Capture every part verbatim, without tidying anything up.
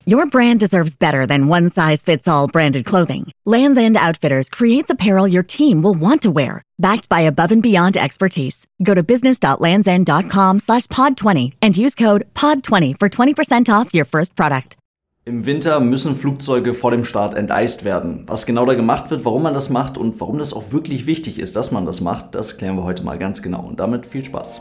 Your brand deserves better than one-size-fits-all branded clothing. Lands' End Outfitters creates apparel your team will want to wear, backed by above-and-beyond expertise. Go to business.landsend.com slash pod 20 and use code P O D twenty for twenty percent off your first product. Im Winter müssen Flugzeuge vor dem Start enteist werden. Was genau da gemacht wird, warum man das macht und warum das auch wirklich wichtig ist, dass man das macht, das klären wir heute mal ganz genau. Und damit viel Spaß.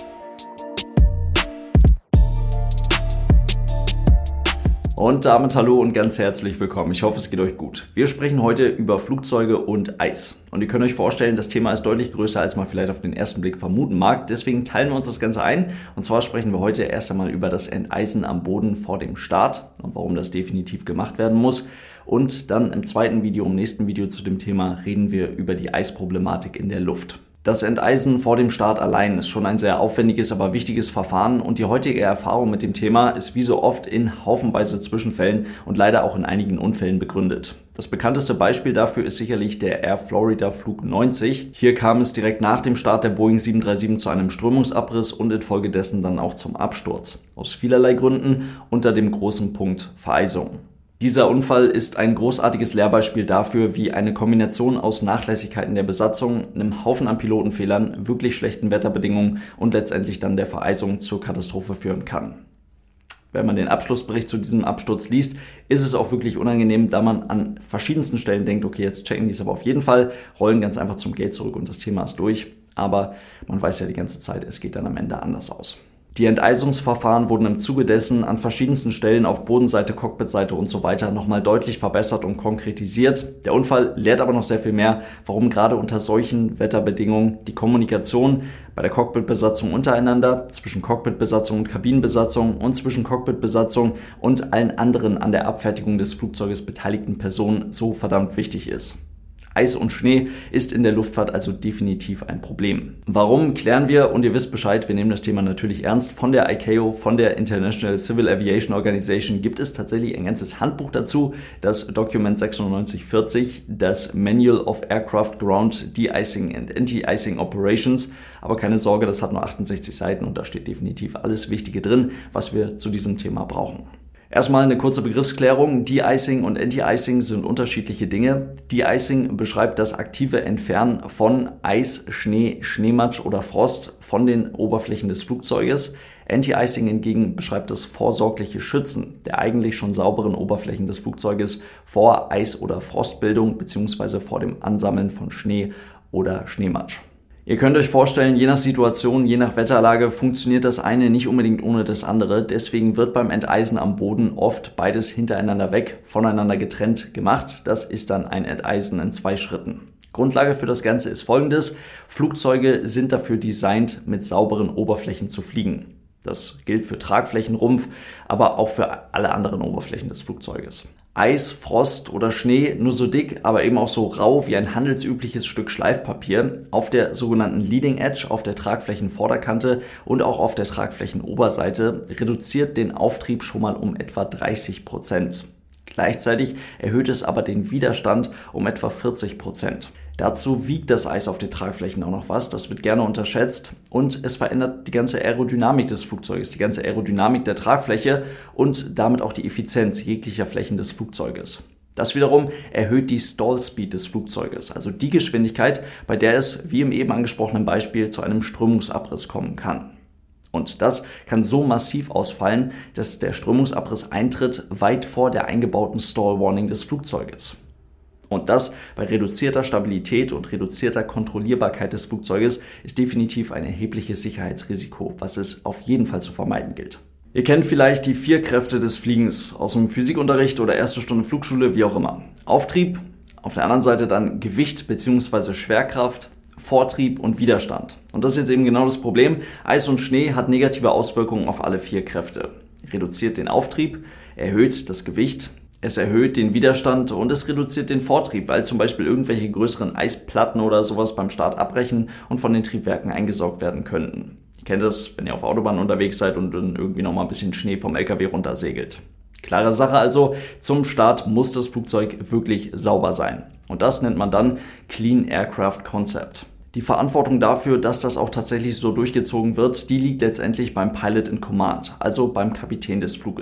Und damit hallo und ganz herzlich willkommen. Ich hoffe, es geht euch gut. Wir sprechen heute über Flugzeuge und Eis. Und ihr könnt euch vorstellen, das Thema ist deutlich größer, als man vielleicht auf den ersten Blick vermuten mag. Deswegen teilen wir uns das Ganze ein. Und zwar sprechen wir heute erst einmal über das Enteisen am Boden vor dem Start und warum das definitiv gemacht werden muss. Und dann im zweiten Video, im nächsten Video zu dem Thema, reden wir über die Eisproblematik in der Luft. Das Enteisen vor dem Start allein ist schon ein sehr aufwendiges, aber wichtiges Verfahren und die heutige Erfahrung mit dem Thema ist wie so oft in haufenweise Zwischenfällen und leider auch in einigen Unfällen begründet. Das bekannteste Beispiel dafür ist sicherlich der Air Florida Flug neunzig. Hier kam es direkt nach dem Start der Boeing sieben drei sieben zu einem Strömungsabriss und infolgedessen dann auch zum Absturz. Aus vielerlei Gründen unter dem großen Punkt Vereisung. Dieser Unfall ist ein großartiges Lehrbeispiel dafür, wie eine Kombination aus Nachlässigkeiten der Besatzung, einem Haufen an Pilotenfehlern, wirklich schlechten Wetterbedingungen und letztendlich dann der Vereisung zur Katastrophe führen kann. Wenn man den Abschlussbericht zu diesem Absturz liest, ist es auch wirklich unangenehm, da man an verschiedensten Stellen denkt, okay, jetzt checken die es aber auf jeden Fall, rollen ganz einfach zum Gate zurück und das Thema ist durch. Aber man weiß ja die ganze Zeit, es geht dann am Ende anders aus. Die Enteisungsverfahren wurden im Zuge dessen an verschiedensten Stellen auf Bodenseite, Cockpitseite und so weiter nochmal deutlich verbessert und konkretisiert. Der Unfall lehrt aber noch sehr viel mehr, warum gerade unter solchen Wetterbedingungen die Kommunikation bei der Cockpitbesatzung untereinander, zwischen Cockpitbesatzung und Kabinenbesatzung und zwischen Cockpitbesatzung und allen anderen an der Abfertigung des Flugzeuges beteiligten Personen so verdammt wichtig ist. Eis und Schnee ist in der Luftfahrt also definitiv ein Problem. Warum, klären wir und ihr wisst Bescheid, wir nehmen das Thema natürlich ernst. Von der I C A O, von der International Civil Aviation Organization gibt es tatsächlich ein ganzes Handbuch dazu, das Document sechsundneunzig vierzig, das Manual of Aircraft Ground De-Icing and Anti-Icing Operations. Aber keine Sorge, das hat nur achtundsechzig Seiten und da steht definitiv alles Wichtige drin, was wir zu diesem Thema brauchen. Erstmal eine kurze Begriffsklärung. De-Icing und Anti-Icing sind unterschiedliche Dinge. De-Icing beschreibt das aktive Entfernen von Eis, Schnee, Schneematsch oder Frost von den Oberflächen des Flugzeuges. Anti-Icing hingegen beschreibt das vorsorgliche Schützen der eigentlich schon sauberen Oberflächen des Flugzeuges vor Eis- oder Frostbildung bzw. vor dem Ansammeln von Schnee oder Schneematsch. Ihr könnt euch vorstellen, je nach Situation, je nach Wetterlage funktioniert das eine nicht unbedingt ohne das andere. Deswegen wird beim Enteisen am Boden oft beides hintereinander weg, voneinander getrennt gemacht. Das ist dann ein Enteisen in zwei Schritten. Grundlage für das Ganze ist folgendes: Flugzeuge sind dafür designt, mit sauberen Oberflächen zu fliegen. Das gilt für Tragflächen, Rumpf, aber auch für alle anderen Oberflächen des Flugzeuges. Eis, Frost oder Schnee nur so dick, aber eben auch so rau wie ein handelsübliches Stück Schleifpapier auf der sogenannten Leading Edge, auf der Tragflächenvorderkante und auch auf der Tragflächenoberseite reduziert den Auftrieb schon mal um etwa dreißig Prozent. Gleichzeitig erhöht es aber den Widerstand um etwa vierzig Prozent. Dazu wiegt das Eis auf den Tragflächen auch noch was, das wird gerne unterschätzt und es verändert die ganze Aerodynamik des Flugzeuges, die ganze Aerodynamik der Tragfläche und damit auch die Effizienz jeglicher Flächen des Flugzeuges. Das wiederum erhöht die Stall Speed des Flugzeuges, also die Geschwindigkeit, bei der es, wie im eben angesprochenen Beispiel, zu einem Strömungsabriss kommen kann. Und das kann so massiv ausfallen, dass der Strömungsabriss eintritt weit vor der eingebauten Stall Warning des Flugzeuges. Und das bei reduzierter Stabilität und reduzierter Kontrollierbarkeit des Flugzeuges ist definitiv ein erhebliches Sicherheitsrisiko, was es auf jeden Fall zu vermeiden gilt. Ihr kennt vielleicht die vier Kräfte des Fliegens aus dem Physikunterricht oder erste Stunde Flugschule, wie auch immer. Auftrieb, auf der anderen Seite dann Gewicht bzw. Schwerkraft, Vortrieb und Widerstand. Und das ist jetzt eben genau das Problem. Eis und Schnee hat negative Auswirkungen auf alle vier Kräfte. Reduziert den Auftrieb, erhöht das Gewicht, es erhöht den Widerstand und es reduziert den Vortrieb, weil zum Beispiel irgendwelche größeren Eisplatten oder sowas beim Start abbrechen und von den Triebwerken eingesaugt werden könnten. Ihr kennt das, wenn ihr auf Autobahn unterwegs seid und dann irgendwie nochmal ein bisschen Schnee vom L K W runtersegelt. Klare Sache also, zum Start muss das Flugzeug wirklich sauber sein. Und das nennt man dann Clean Aircraft Concept. Die Verantwortung dafür, dass das auch tatsächlich so durchgezogen wird, die liegt letztendlich beim Pilot in Command, also beim Kapitän des Fluges.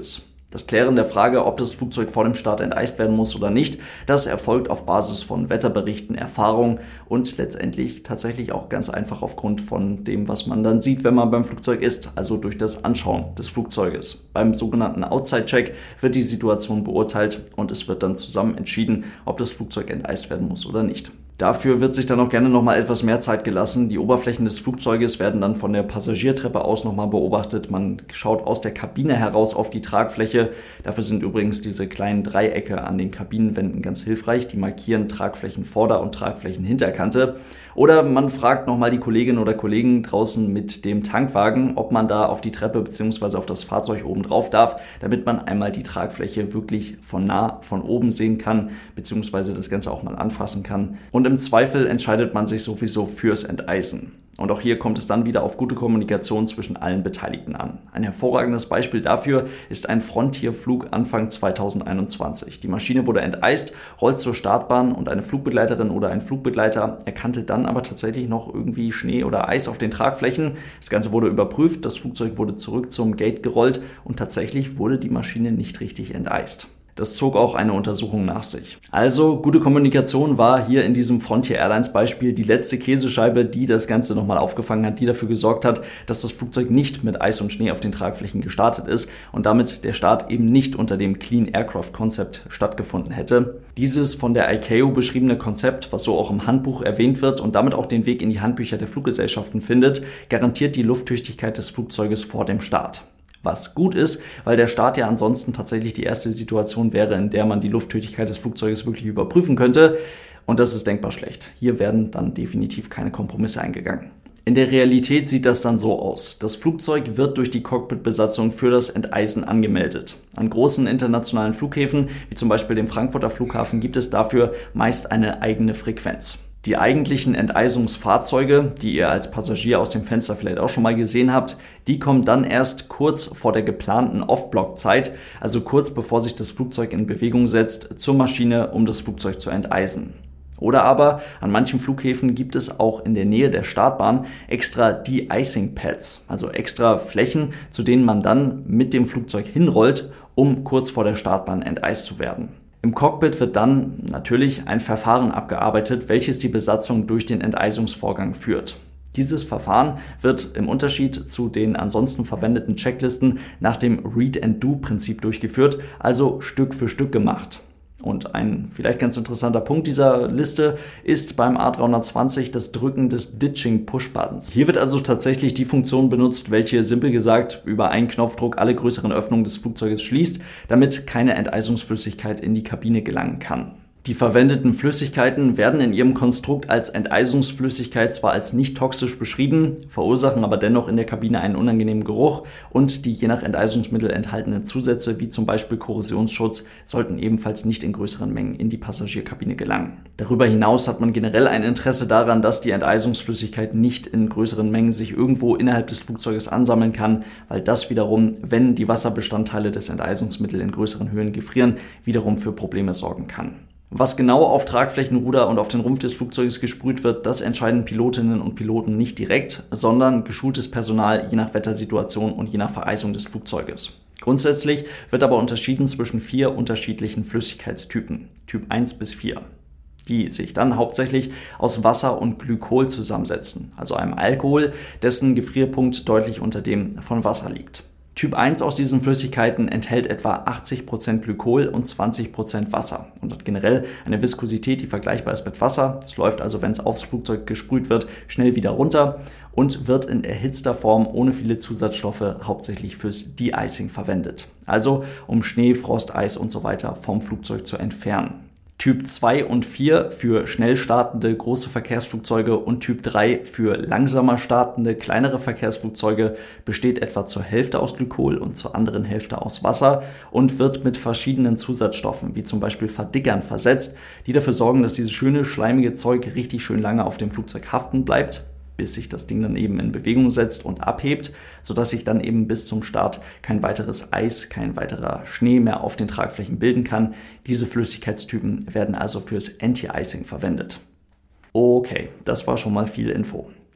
Das Klären der Frage, ob das Flugzeug vor dem Start enteist werden muss oder nicht, das erfolgt auf Basis von Wetterberichten, Erfahrung und letztendlich tatsächlich auch ganz einfach aufgrund von dem, was man dann sieht, wenn man beim Flugzeug ist, also durch das Anschauen des Flugzeuges. Beim sogenannten Outside-Check wird die Situation beurteilt und es wird dann zusammen entschieden, ob das Flugzeug enteist werden muss oder nicht. Dafür wird sich dann auch gerne nochmal etwas mehr Zeit gelassen. Die Oberflächen des Flugzeuges werden dann von der Passagiertreppe aus nochmal beobachtet. Man schaut aus der Kabine heraus auf die Tragfläche. Dafür sind übrigens diese kleinen Dreiecke an den Kabinenwänden ganz hilfreich. Die markieren Tragflächenvorder- und Tragflächenhinterkante. Oder man fragt nochmal die Kolleginnen oder Kollegen draußen mit dem Tankwagen, ob man da auf die Treppe bzw. auf das Fahrzeug oben drauf darf, damit man einmal die Tragfläche wirklich von nah von oben sehen kann bzw. das Ganze auch mal anfassen kann. Und im Zweifel entscheidet man sich sowieso fürs Enteisen. Und auch hier kommt es dann wieder auf gute Kommunikation zwischen allen Beteiligten an. Ein hervorragendes Beispiel dafür ist ein Frontier-Flug Anfang zweitausendeinundzwanzig. Die Maschine wurde enteist, rollt zur Startbahn und eine Flugbegleiterin oder ein Flugbegleiter erkannte dann aber tatsächlich noch irgendwie Schnee oder Eis auf den Tragflächen. Das Ganze wurde überprüft, das Flugzeug wurde zurück zum Gate gerollt und tatsächlich wurde die Maschine nicht richtig enteist. Das zog auch eine Untersuchung nach sich. Also gute Kommunikation war hier in diesem Frontier Airlines Beispiel die letzte Käsescheibe, die das Ganze nochmal aufgefangen hat, die dafür gesorgt hat, dass das Flugzeug nicht mit Eis und Schnee auf den Tragflächen gestartet ist und damit der Start eben nicht unter dem Clean Aircraft Konzept stattgefunden hätte. Dieses von der I C A O beschriebene Konzept, was so auch im Handbuch erwähnt wird und damit auch den Weg in die Handbücher der Fluggesellschaften findet, garantiert die Lufttüchtigkeit des Flugzeuges vor dem Start. Was gut ist, weil der Start ja ansonsten tatsächlich die erste Situation wäre, in der man die Lufttüchtigkeit des Flugzeuges wirklich überprüfen könnte. Und das ist denkbar schlecht. Hier werden dann definitiv keine Kompromisse eingegangen. In der Realität sieht das dann so aus. Das Flugzeug wird durch die Cockpitbesatzung für das Enteisen angemeldet. An großen internationalen Flughäfen, wie zum Beispiel dem Frankfurter Flughafen, gibt es dafür meist eine eigene Frequenz. Die eigentlichen Enteisungsfahrzeuge, die ihr als Passagier aus dem Fenster vielleicht auch schon mal gesehen habt, die kommen dann erst kurz vor der geplanten Off-Block-Zeit, also kurz bevor sich das Flugzeug in Bewegung setzt, zur Maschine, um das Flugzeug zu enteisen. Oder aber an manchen Flughäfen gibt es auch in der Nähe der Startbahn extra De-Icing-Pads, also extra Flächen, zu denen man dann mit dem Flugzeug hinrollt, um kurz vor der Startbahn enteist zu werden. Im Cockpit wird dann natürlich ein Verfahren abgearbeitet, welches die Besatzung durch den Enteisungsvorgang führt. Dieses Verfahren wird im Unterschied zu den ansonsten verwendeten Checklisten nach dem Read-and-Do-Prinzip durchgeführt, also Stück für Stück gemacht. Und ein vielleicht ganz interessanter Punkt dieser Liste ist beim A dreihundertzwanzig das Drücken des Ditching-Push-Buttons. Hier wird also tatsächlich die Funktion benutzt, welche simpel gesagt über einen Knopfdruck alle größeren Öffnungen des Flugzeuges schließt, damit keine Enteisungsflüssigkeit in die Kabine gelangen kann. Die verwendeten Flüssigkeiten werden in ihrem Konstrukt als Enteisungsflüssigkeit zwar als nicht toxisch beschrieben, verursachen aber dennoch in der Kabine einen unangenehmen Geruch und die je nach Enteisungsmittel enthaltenen Zusätze wie zum Beispiel Korrosionsschutz sollten ebenfalls nicht in größeren Mengen in die Passagierkabine gelangen. Darüber hinaus hat man generell ein Interesse daran, dass die Enteisungsflüssigkeit nicht in größeren Mengen sich irgendwo innerhalb des Flugzeuges ansammeln kann, weil das wiederum, wenn die Wasserbestandteile des Enteisungsmittels in größeren Höhen gefrieren, wiederum für Probleme sorgen kann. Was genau auf Tragflächen, Ruder und auf den Rumpf des Flugzeuges gesprüht wird, das entscheiden Pilotinnen und Piloten nicht direkt, sondern geschultes Personal je nach Wettersituation und je nach Vereisung des Flugzeuges. Grundsätzlich wird aber unterschieden zwischen vier unterschiedlichen Flüssigkeitstypen, Typ eins bis vier, die sich dann hauptsächlich aus Wasser und Glykol zusammensetzen, also einem Alkohol, dessen Gefrierpunkt deutlich unter dem von Wasser liegt. Typ eins aus diesen Flüssigkeiten enthält etwa achtzig Prozent Glykol und zwanzig Prozent Wasser und hat generell eine Viskosität, die vergleichbar ist mit Wasser. Es läuft also, wenn es aufs Flugzeug gesprüht wird, schnell wieder runter und wird in erhitzter Form ohne viele Zusatzstoffe hauptsächlich fürs De-Icing verwendet. Also um Schnee, Frost, Eis und so weiter vom Flugzeug zu entfernen. Typ zwei und vier für schnell startende große Verkehrsflugzeuge und Typ drei für langsamer startende kleinere Verkehrsflugzeuge besteht etwa zur Hälfte aus Glykol und zur anderen Hälfte aus Wasser und wird mit verschiedenen Zusatzstoffen, wie zum Beispiel Verdickern, versetzt, die dafür sorgen, dass dieses schöne, schleimige Zeug richtig schön lange auf dem Flugzeug haften bleibt, bis sich das Ding dann eben in Bewegung setzt und abhebt, sodass sich dann eben bis zum Start kein weiteres Eis, kein weiterer Schnee mehr auf den Tragflächen bilden kann. Diese Flüssigkeitstypen werden also fürs Anti-Icing verwendet. Okay, das war schon mal viel Info.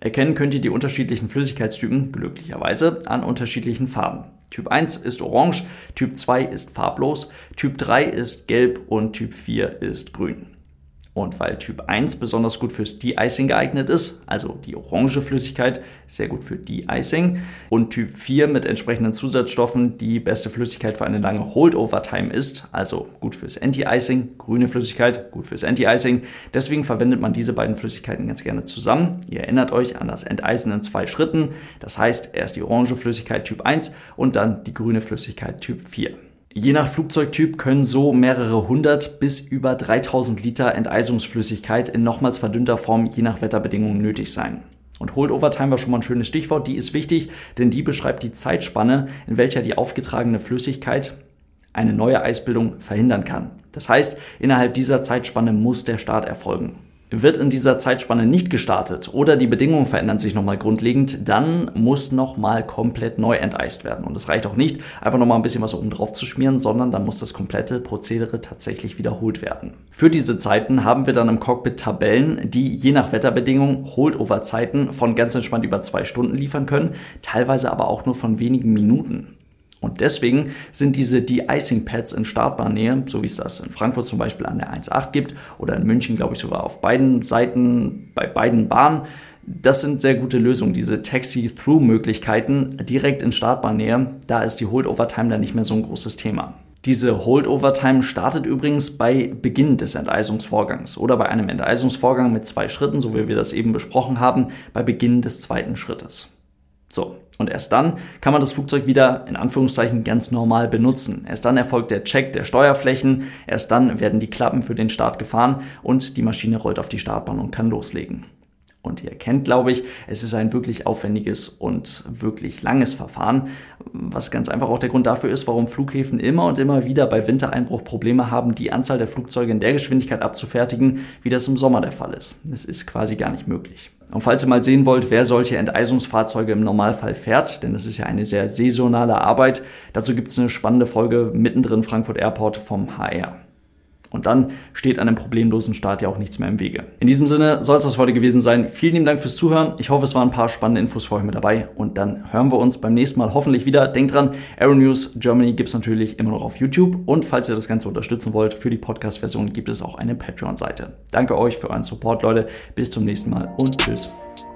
Erkennen könnt ihr die unterschiedlichen Flüssigkeitstypen glücklicherweise an unterschiedlichen Farben. Typ eins ist orange, Typ zwei ist farblos, Typ drei ist gelb und Typ vier ist grün. Und weil Typ eins besonders gut fürs De-Icing geeignet ist, also die orange Flüssigkeit, sehr gut für De-Icing, und Typ vier mit entsprechenden Zusatzstoffen die beste Flüssigkeit für eine lange Holdover-Time ist, also gut fürs Anti-Icing, grüne Flüssigkeit, gut fürs Anti-Icing. Deswegen verwendet man diese beiden Flüssigkeiten ganz gerne zusammen. Ihr erinnert euch an das Enteisen in zwei Schritten. Das heißt, erst die orange Flüssigkeit Typ eins und dann die grüne Flüssigkeit Typ vier. Je nach Flugzeugtyp können so mehrere hundert bis über dreitausend Liter Enteisungsflüssigkeit in nochmals verdünnter Form je nach Wetterbedingungen nötig sein. Und Holdover-Time war schon mal ein schönes Stichwort, die ist wichtig, denn die beschreibt die Zeitspanne, in welcher die aufgetragene Flüssigkeit eine neue Eisbildung verhindern kann. Das heißt, innerhalb dieser Zeitspanne muss der Start erfolgen. Wird in dieser Zeitspanne nicht gestartet oder die Bedingungen verändern sich nochmal grundlegend, dann muss nochmal komplett neu enteist werden. Und es reicht auch nicht, einfach nochmal ein bisschen was oben drauf zu schmieren, sondern dann muss das komplette Prozedere tatsächlich wiederholt werden. Für diese Zeiten haben wir dann im Cockpit Tabellen, die je nach Wetterbedingungen Holdover-Zeiten von ganz entspannt über zwei Stunden liefern können, teilweise aber auch nur von wenigen Minuten. Und deswegen sind diese De-Icing-Pads in Startbahnnähe, so wie es das in Frankfurt zum Beispiel an der eins acht gibt oder in München, glaube ich, sogar auf beiden Seiten, bei beiden Bahnen, das sind sehr gute Lösungen, diese Taxi-Through-Möglichkeiten direkt in Startbahnnähe. Da ist die Holdover-Time dann nicht mehr so ein großes Thema. Diese Holdover-Time startet übrigens bei Beginn des Enteisungsvorgangs oder bei einem Enteisungsvorgang mit zwei Schritten, so wie wir das eben besprochen haben, bei Beginn des zweiten Schrittes. So, und erst dann kann man das Flugzeug wieder in Anführungszeichen ganz normal benutzen. Erst dann erfolgt der Check der Steuerflächen, erst dann werden die Klappen für den Start gefahren und die Maschine rollt auf die Startbahn und kann loslegen. Und ihr erkennt, glaube ich, es ist ein wirklich aufwendiges und wirklich langes Verfahren, was ganz einfach auch der Grund dafür ist, warum Flughäfen immer und immer wieder bei Wintereinbruch Probleme haben, die Anzahl der Flugzeuge in der Geschwindigkeit abzufertigen, wie das im Sommer der Fall ist. Das ist quasi gar nicht möglich. Und falls ihr mal sehen wollt, wer solche Enteisungsfahrzeuge im Normalfall fährt, denn das ist ja eine sehr saisonale Arbeit, dazu gibt es eine spannende Folge mittendrin Frankfurt Airport vom H R. Und dann steht einem problemlosen Start ja auch nichts mehr im Wege. In diesem Sinne soll es das heute gewesen sein. Vielen lieben Dank fürs Zuhören. Ich hoffe, es waren ein paar spannende Infos für euch mit dabei. Und dann hören wir uns beim nächsten Mal hoffentlich wieder. Denkt dran, Aero News Germany gibt es natürlich immer noch auf YouTube. Und falls ihr das Ganze unterstützen wollt, für die Podcast-Version gibt es auch eine Patreon-Seite. Danke euch für euren Support, Leute. Bis zum nächsten Mal und tschüss.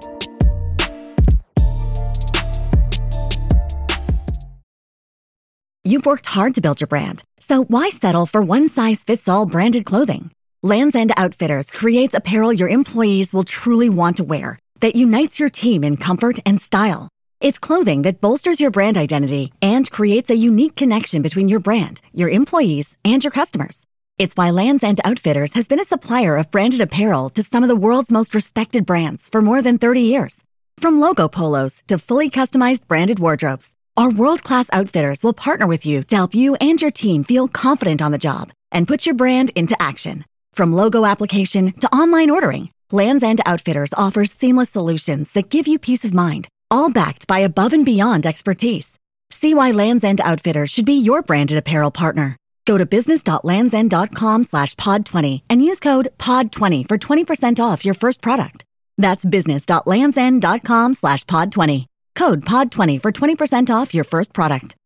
You've worked hard to build your brand, so why settle for one-size-fits-all branded clothing? Land's End Outfitters creates apparel your employees will truly want to wear, that unites your team in comfort and style. It's clothing that bolsters your brand identity and creates a unique connection between your brand, your employees, and your customers. It's why Land's End Outfitters has been a supplier of branded apparel to some of the world's most respected brands for more than thirty years. From logo polos to fully customized branded wardrobes, our world-class outfitters will partner with you to help you and your team feel confident on the job and put your brand into action. From logo application to online ordering, Land's End Outfitters offers seamless solutions that give you peace of mind, all backed by above and beyond expertise. See why Land's End Outfitters should be your branded apparel partner. Go to business.landsend.com slash pod 20 and use code pod twenty for twenty percent off your first product. That's business.landsend.com slash pod 20. Code pod twenty for twenty percent off your first product.